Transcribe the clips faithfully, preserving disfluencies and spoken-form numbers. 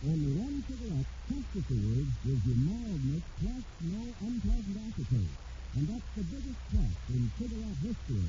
Only one cigarette, Chesterfield, gives you mildness plus no unpleasant aftertaste. And that's the biggest plus in cigarette history.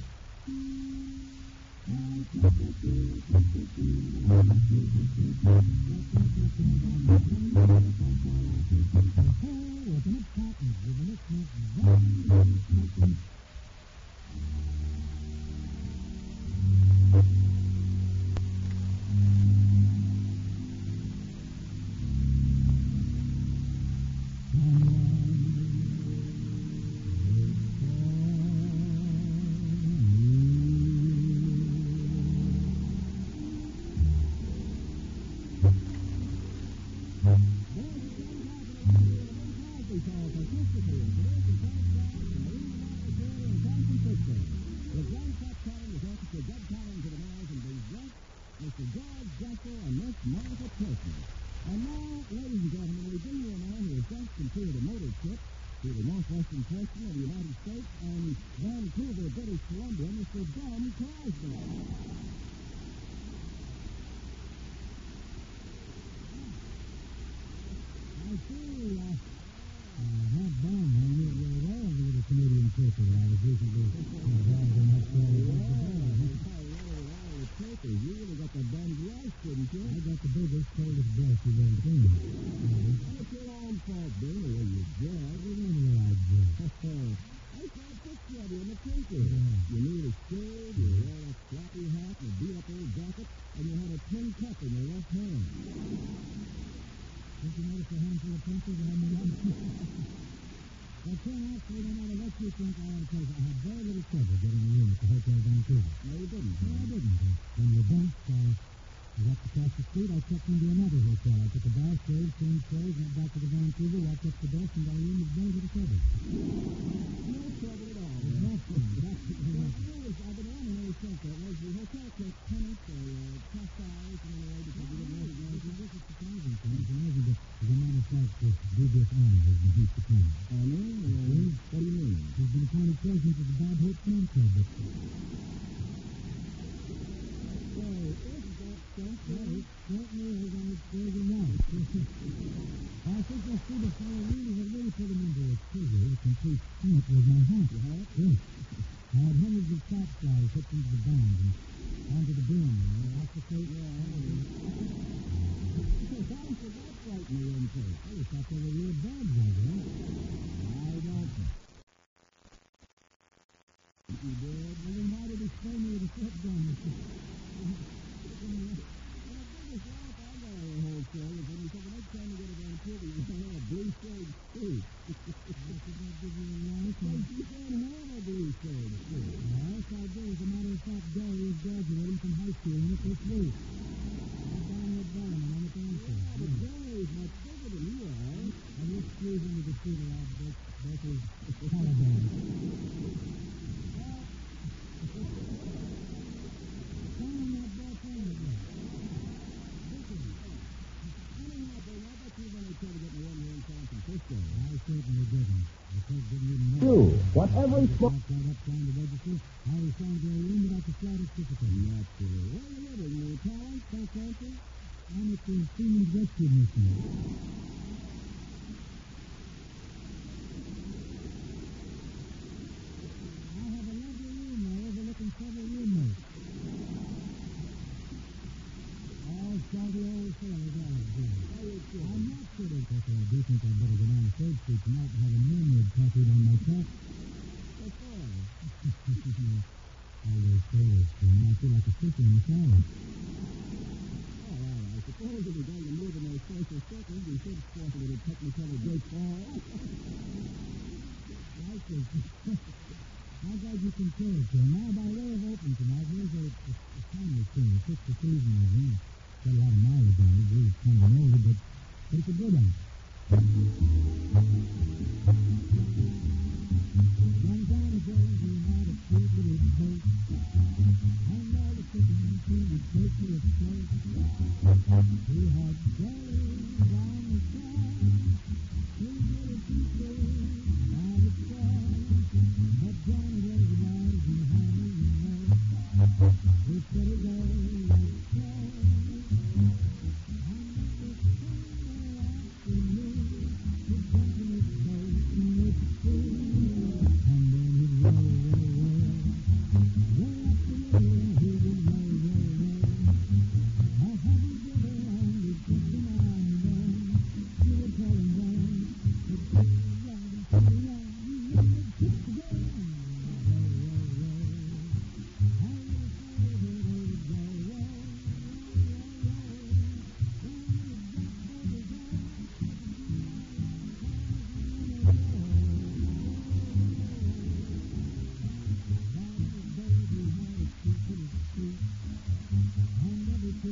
What every smoke...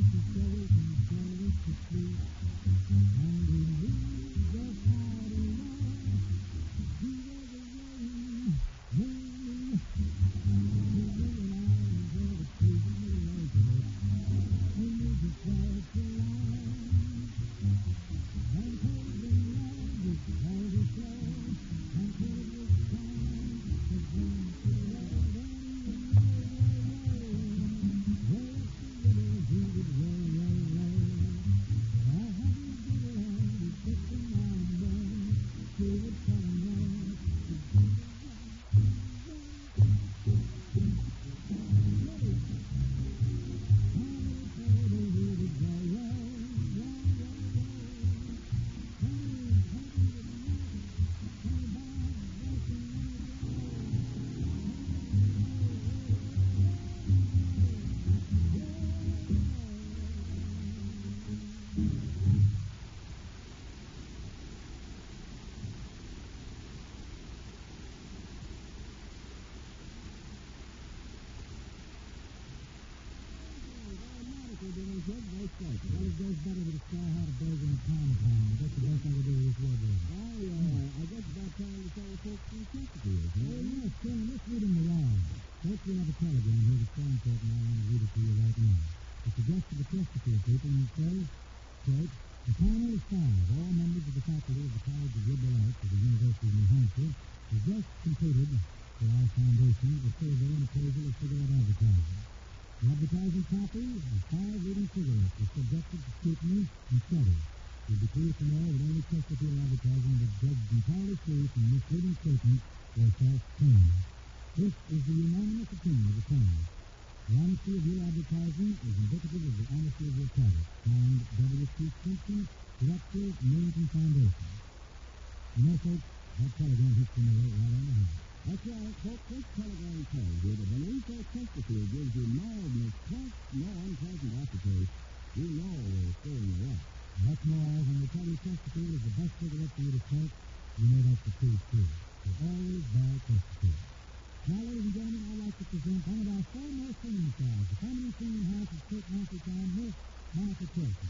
good, very straight. Well, it goes better with a straw hat, a burger, and pound pound. I guess the best thing to do is well done. I, uh, I guess it's about time to tell the folks from Chesterfield, isn't it? Oh, yes, Tim, let's read them aloud. First, we have a telegram here that's so important, I want to read it to you right now. It's addressed to the Chesterfield people, and it says, quote, upon April fifth, all members of the faculty of the College of Liberal Arts of the University of New Hampshire have just completed, for our foundation, a survey and appraisal of cigarette advertising. The advertising copy of five leading cigarettes is subjected to scrutiny and study. You'll be pleased to know that only Chesterfield advertising is judged entirely free from misleading statements or false claims. This is the unanimous opinion of the panel. The honesty of your advertising is indicative of the honesty of your product. Signed, W C Simpson, Director, Millington Foundation. You know, folks, that telegram hits the nail right on the head. That's right, folks. This telegram tells you that when Info Chesterfield gives you mildness plus no unpleasant aftertaste, you know we're stirring you up. That's more, when they tell you Chesterfield is the best cigarette for you to smoke, you know that's the truth, too. So always buy Chesterfield. Now, ladies and gentlemen, I'd like to present one of our foremost singing stars, the comedy singing house of Kurt Nancy Town, Miss Monica Tilton.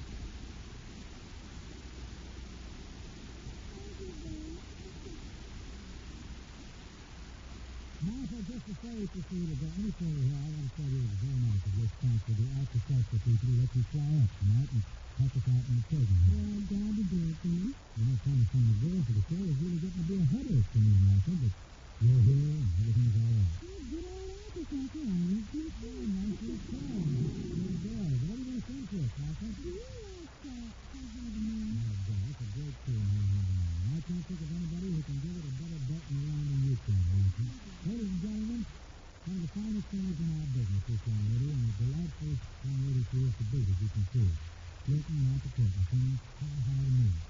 Monica, just to say to see that there any further here, I want to say to you it was very nice of your sponsor, the Alka-Seltzer people, to let you fly up tonight and help us out in the program. Well, I'm glad to do it, Jim. You know, trying to find a girl for the show is really getting to be a headache for me, Martha, but you're here and everything's all right. Well, good old Alka-Seltzer, I was just saying. Nice little song. Good boy. What are you going to sing to us, Martha? Do you like uh, I Have a Man? Oh, boy, that's a great tune, I Have a Man. I can't think of anybody who can give it a better bet in the round than you can, Martha. Ladies and gentlemen, one of the finest singers in our business, this young lady, and a delightful young lady she is to boot, as you can see. Tilton, Martha Tilton, sings How High to Me.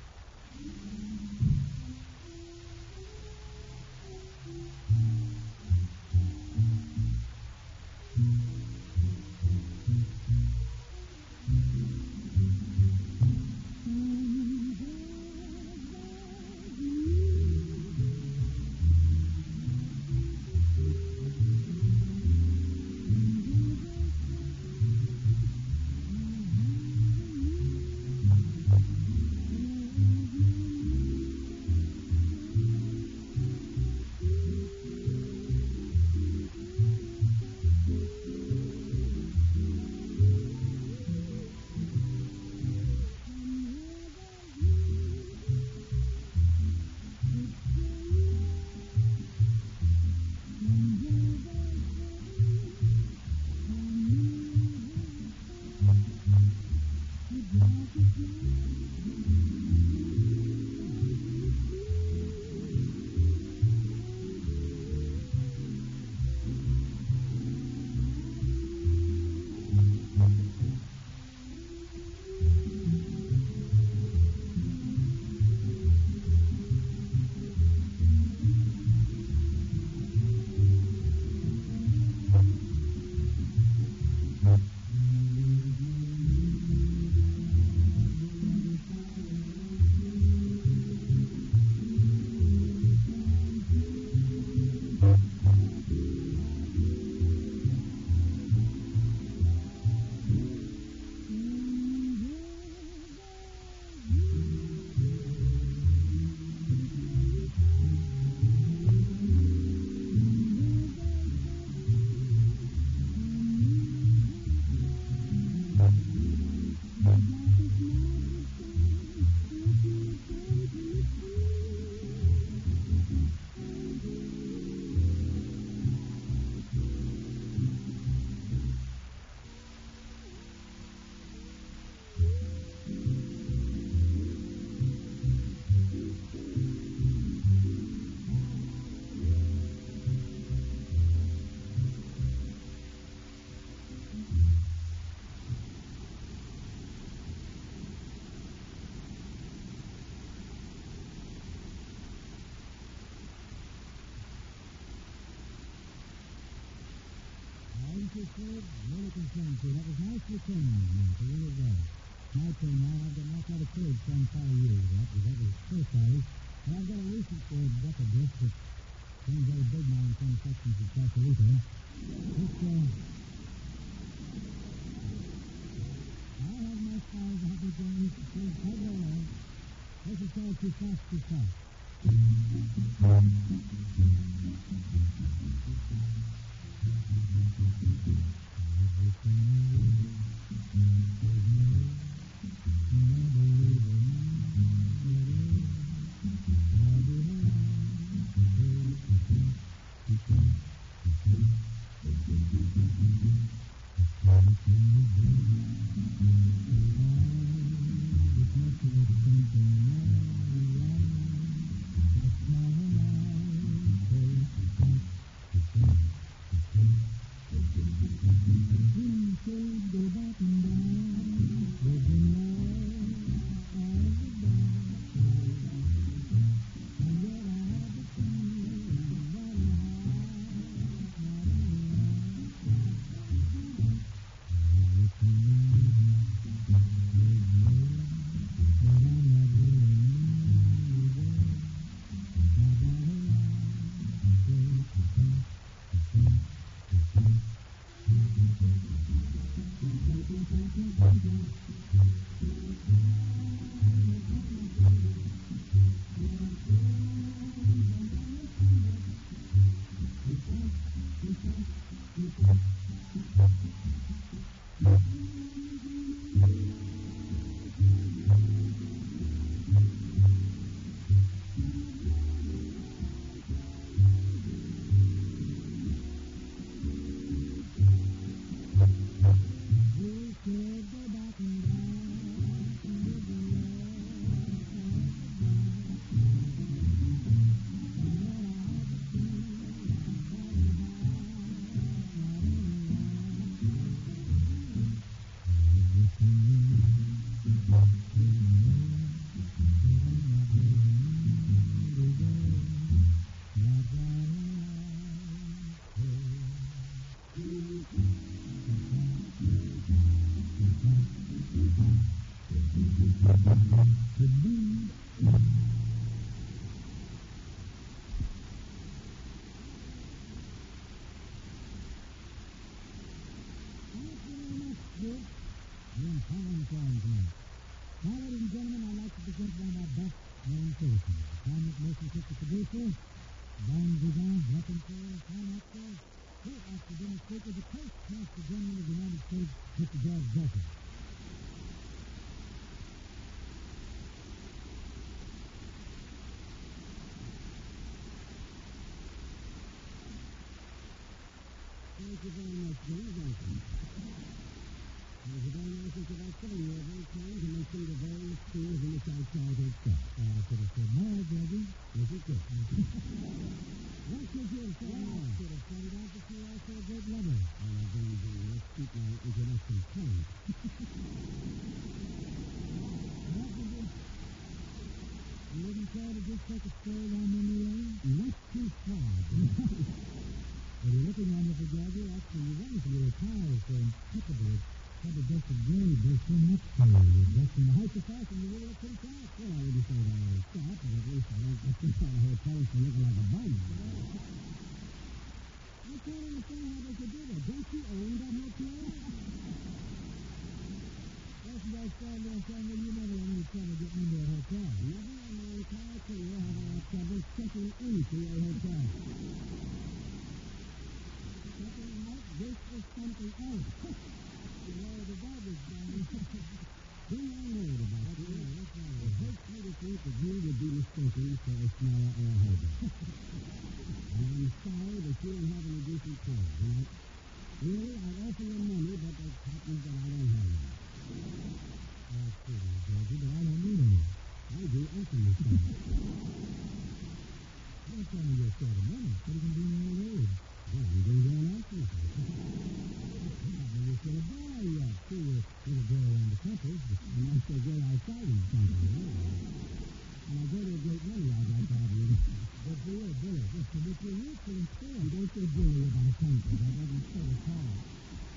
kid. Really concerned, too. That was nicely turned, Martha. Really was. My turn now. I've got not got a kid from five years. That was that was first size. And I've got a recent uh, bucket disc that seems very big now in some sections of Costa Rica. It's, uh... I have my spies, Happy Jones. Please, hold on now. This is all too fast, too fast. Thank you very much, James. Welcome. It was a very nice introduction, and you were very kind to mention the various schools in which I childhood taught. Uh, I could have said more, Judge. Yes, you could. What could you have said more? I could have started out to see also a great lover. Well, now, James, let's keep my introduction current. What did you... You wouldn't care to just take a stroll down memory lane? Not too far. Well, you're looking on it, Georgie. Actually, you want to retire so impeccable. It's probably just a grade. There's so much for you. You're just in the height of fashion. You really look pretty sharp. Well, I wouldn't say that I was sharp, but at least I don't get too out of hotels for looking like a bum. I can't understand how they could do that. Don't you own that hotel? That's what I started there saying, well, you never had any trouble getting into a hotel. Never in my entire career have I had trouble checking into a hotel. Checking out, this is something else. You know, the garbage down. Do you know about that? Yeah, that's right. It hurts me to think that you would be mistaken for a Snarl or a Hobo. And I'm sorry that you don't have any decent clothes. You know, really, I'd offer you money, but it happens that I don't have any. Oh, excuse me, Georgie, but I don't need any. I do offer you some. Don't tell me you're short of money. What are you going to do in your old age? Well, I'm going to go and ask you. You're still a boy yet, too. You're a little girl around the country. And I'm still a girl outside in the country. And I go to a great many I'd like to have you. But for you, Billy, listen, if you're useful and fair, don't say Billy about country. That doesn't fit at all.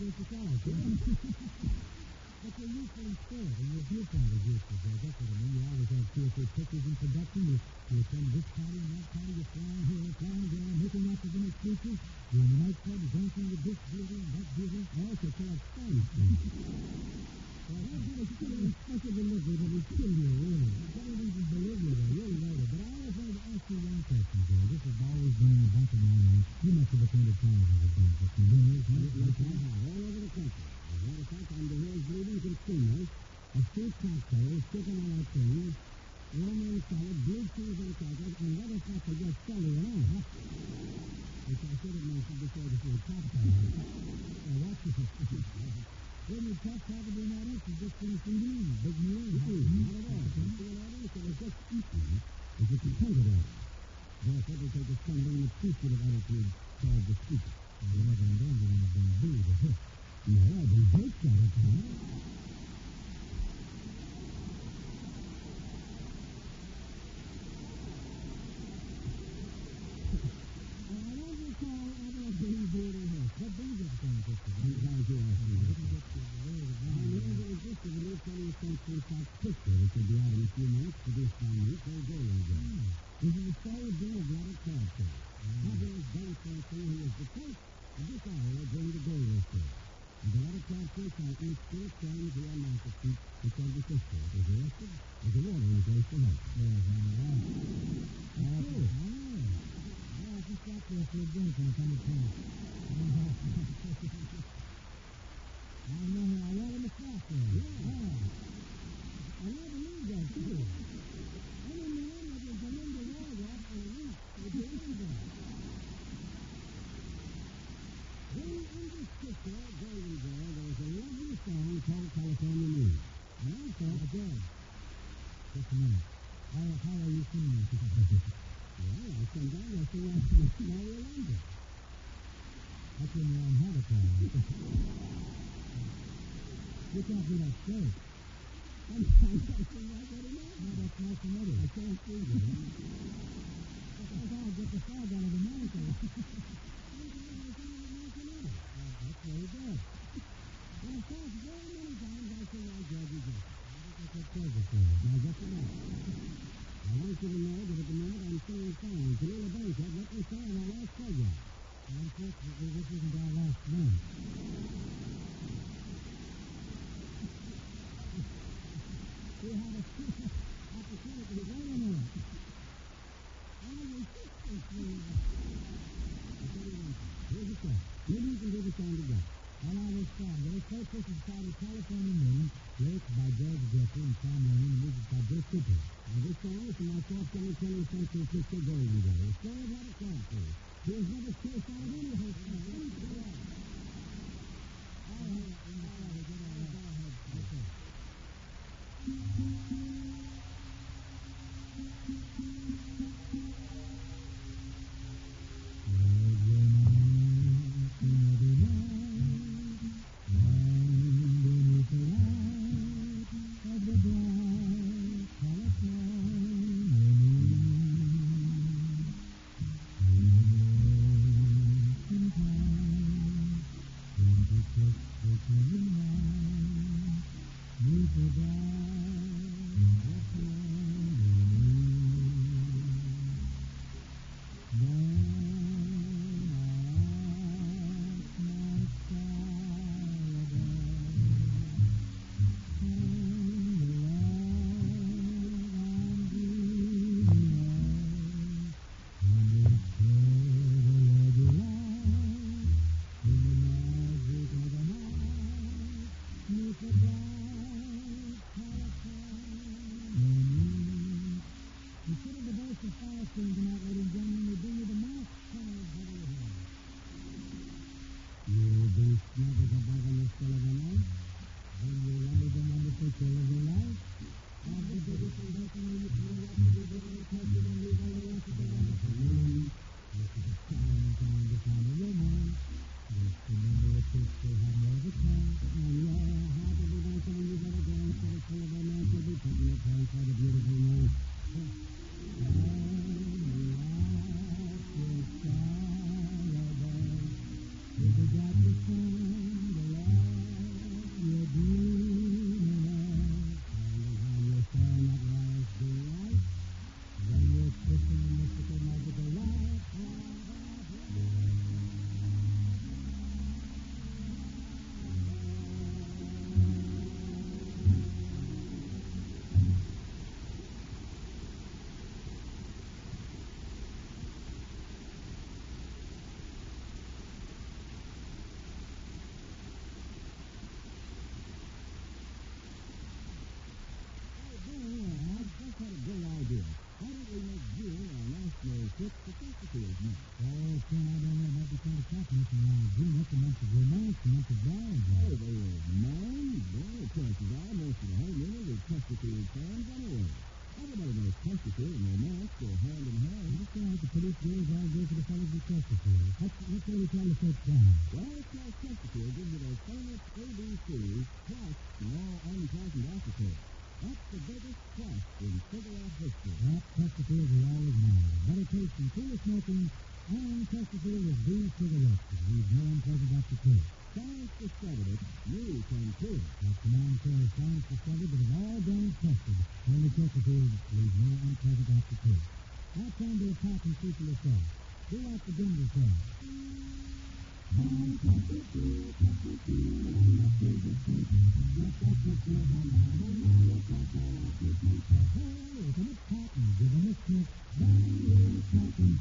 It's a solid, but you're useful in spirit, and your viewpoint is useful, Joe. That's what I mean. You always have two or three pictures in production. You, you attend this party and that party. You're flying here, flying there, making up as many speeches. You're in the nightclub, you're dancing with this beauty and that beauty. I also collect stories. Well, how good is it in special delivery that we kill you, really? I can't even believe you, though. You're right. But I always wanted to ask you one question, Joe. This has always been in the back of my mind. You must have attended thousands of things. But you know, yes, I have, all over the country. As a matter of fact, I'm the hills leading consumers of street cocktails, chicken a la king, romaine salad, blue cheese and crackers, and let us not forget celery and all. Which I should have mentioned before the food cocktail. Well, that's it. When you talk probably not it, you just finished eating. Big meal. Not at all. Don't feel that it was just eating. It's a competitive. Therefore, they take a standing and appreciative attitude toward the speaker. You never indulge in anything big or hit. No, I've been baked all the time. I don't recall ever being booed or hit. What brings us from this? I'm glad you asked me. I never existed in this twentieth century Fox picture, which will be out in a few minutes, produced by me, Cole Gold again. This is the story of Robert Crabtree. Fabulous Ben Franklin, who is the first of this hour during the gold rush. And Robert Crabtree Franklin still stands here on Market Street in San Francisco. Was arrested as a watering place for help. Yes, I'm right. That's true. I often stop there for a drink when I come to town. I know I want him to stop there. Yeah. I never knew that, too. I didn't know him that would come into Waldorf for a week with the engine. Then in this picture, Golden Girl, there was a lovely song called California News. And I thought, again, just a minute. How, how are you singing? Well, I sing down there to Mario London. That's when you're on Habitat. You can't do that straight. I'm trying to sing like that enough. No, that's nice and ready. I can't sing it. I gotta get the fog out of the monitor. That's very good. And of course, very many times I sing like Georgie Jones. I think that's a pleasure for you. Now, just a minute. I want you to know that at the moment I'm singing songs. Tallulah Bankhead let me sing on our last program. And unfortunately, this isn't our last one. We had a opportunity to wait a minute. And we fixed this thing. Here's the song. Maybe you can do the song together. Well, I will start. Very first, this is titled California Moon, lyrics by George Jeffrey and Tom Lennon, and music by Bill Cooper. Now, this song is from my forthcoming twentieth century Cisco Golden Girl. The story of Robert Crabtree. He has never suicided any of his friends. Let me see that. All right. All right. Go ahead. Okay. Thank you. It's romancing. It's a bad Oh, job. they were mine? Well, chances are most of the homeowners are Chesterfield fans anyway. Everybody knows Chesterfield and romance go hand in hand. That's right. The police girls all go for the fellas with Chesterfield. That's, that's what we tell the folks down. Well, it's like Chesterfield gives you those famous A B Cs, plus no unpleasant aftertaste. That's the biggest plus in cigarette history. That Chesterfields are always mine. Better taste than cooler smoking, and Chesterfield is the cigarettes. It leaves no unpleasant aftertaste. Science discovered it. You can too. That's the man says science discovered that of all brands tested, only Chesterfield leaves no unpleasant aftertaste. Now time to a pop and see for yourself. Do like the Denver says. Hey, open it cotton, give him a sniff. Cotton.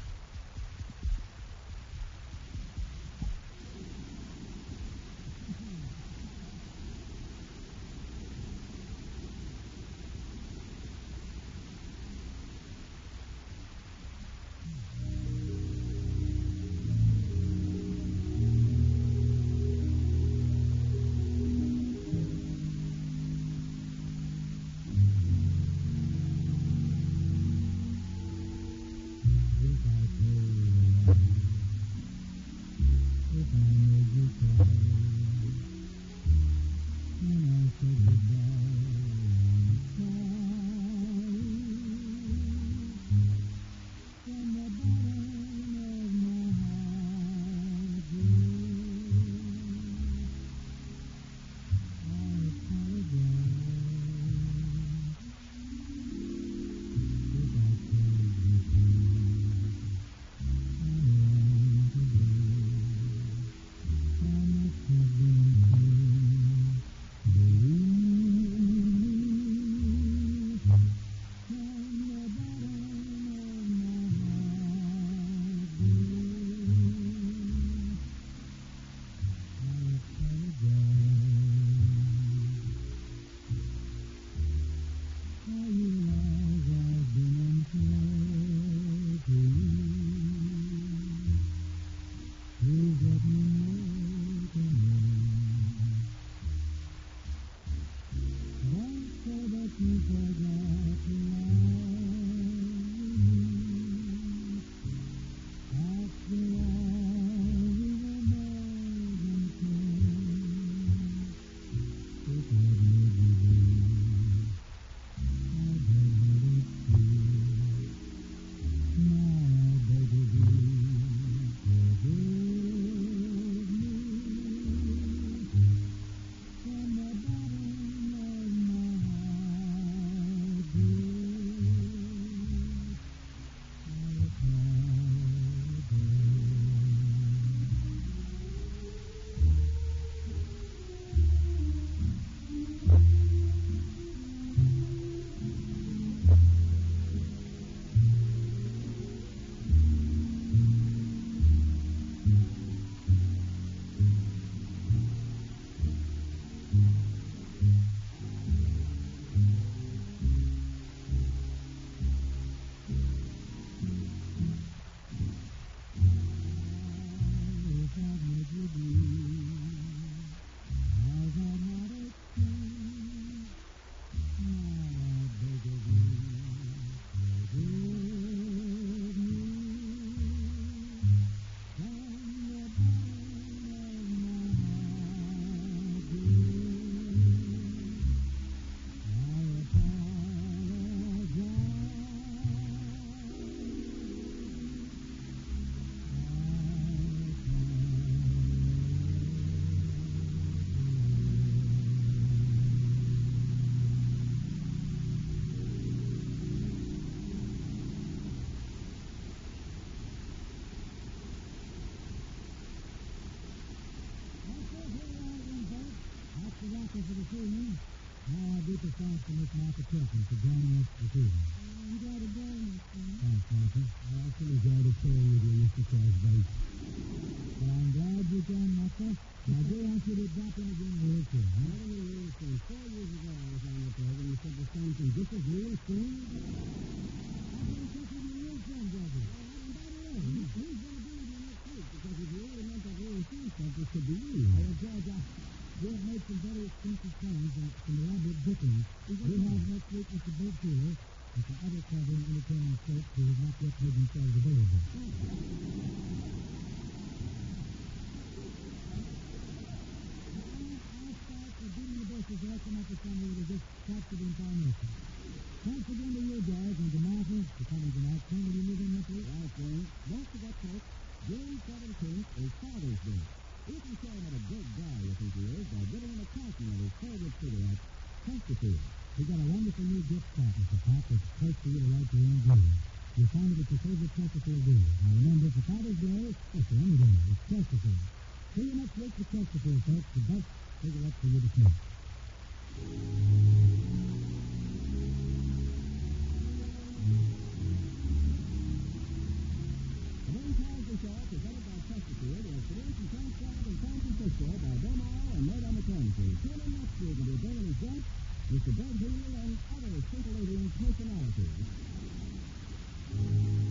Thanks to Miss Martha Tilton for joining us this evening. I enjoyed it very much, Jim. Thanks, Martha. I also enjoyed it sharing with you, Mister Crosby. Well, I'm glad you came, Martha. And I do want you to drop in again real soon. Huh? What do you mean, son? Four years ago I was on the program. You said the same thing. This is real soon? I think this is a real friend, Jeffy. Well, by the way, he's going to be here next week because if you really meant that real soon stuff, the could be used. Oh, George, I... We have made some very expensive plans and some elaborate bookings. We have next week Mister Bob Taylor and some other clever and entertaining folks who have not yet made themselves available. They'll come up with somebody to just capture the information. Thanks again to you, George, and to Martha for coming tonight. Can you move in with me? Right, Jane. Don't forget, folks, June seventeenth is Father's Day. You can show him what a good guy you think he is by giving him a carton of his favorite cigarette, Chesterfield. We've got a wonderful new gift pack, Mister Pat, that's close to you to write your own deal. You'll find it at your favorite Chesterfield dealer. Now remember, for Father's Day, yes, for any day, it's Chesterfield. See you next week for Chesterfield, folks, the best cigarette for you to smoke. The Wayne Cosby Show, presented by Chesterfield, is produced and transcribed in San Francisco by Bill Morrow and Nate McKenzie. Tune in next week and we'll bring in his guests, Mister Bud Healy and other scintillating personalities.